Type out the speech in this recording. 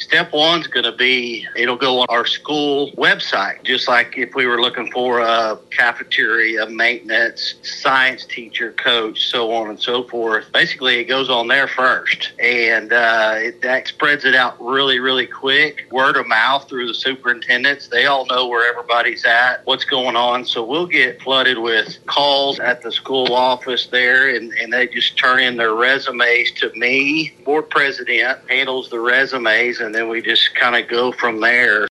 Step one's going to be, it'll go on our school website, just like if we were looking for a cafeteria, maintenance, science teacher, coach, so on and so forth. Basically, it goes on there first, and that spreads it out really, really quick. Word of mouth through the superintendents. They all know where everybody's at, what's going on. So we'll get flooded with calls at the school office there, and they just turn in their resumes to me. Board president handles the resumes, and then we just kind of go from there.